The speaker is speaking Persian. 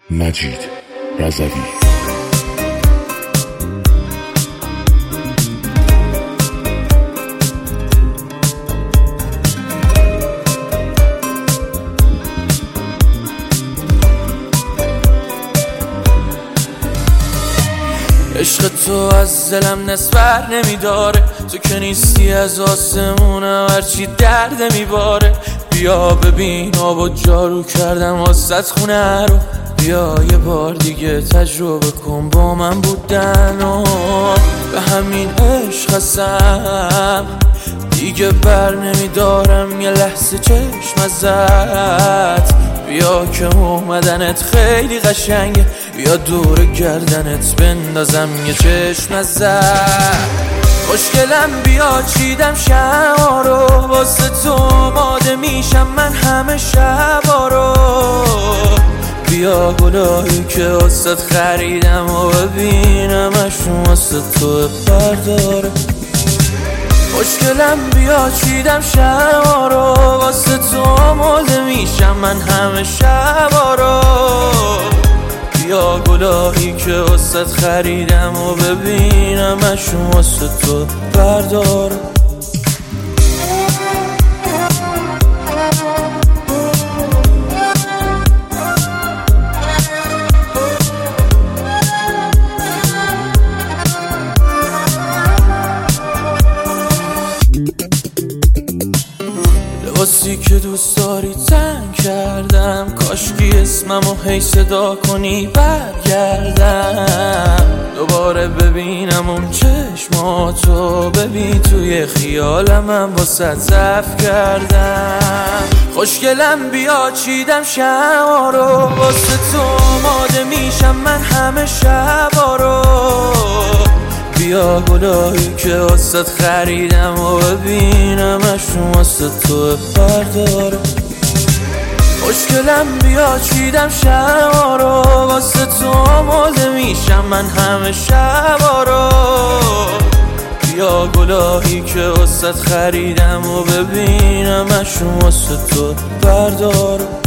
مجید رضوی. عشق تو از دلم نسبر نمیداره، تو که نیستی از آسمونم هرچی درد میباره. بیا ببین آب و جارو کردم واسط خونه رو، بیا یه بار دیگه تجربه کن با من بودن و به همین عشق هستم دیگه بر نمیدارم یه لحظه چشم ازت. بیا که اومدنت خیلی قشنگه، بیا دور گردنت بندازم یه چشم ازت. خوشگلم بیا چیدم شما رو، واسه تو آماده میشم من همه شبا رو. بیا گلایی که واسه خریدم و ببینمشون واسه تو برداره. خوشگلم بیا چیدم شما رو، واسه تو آماده میشم من همه شبا رو. بیا گلایی که واسه خریدم و ببینمشون واسه تو برداره. لباسی که دوست داری تن کردم، کاشکی اسممو هی صدا کنی برگردم. دوباره ببینم اون چشماتو، ببین توی خیالم واسه ضعف کردم. خوشگلم بیا چیدم شما رو، واسه تو آماده میشم من همه شبا رو. بیا گلایی که واسه خریدم و ببینمشون واسه تو برداره. خوشگلم بیا چیدم شما رو، واسه تو آماده میشم من همه شبا رو. بیا گلایی که واسه خریدم و ببینمشون واسه تو برداره.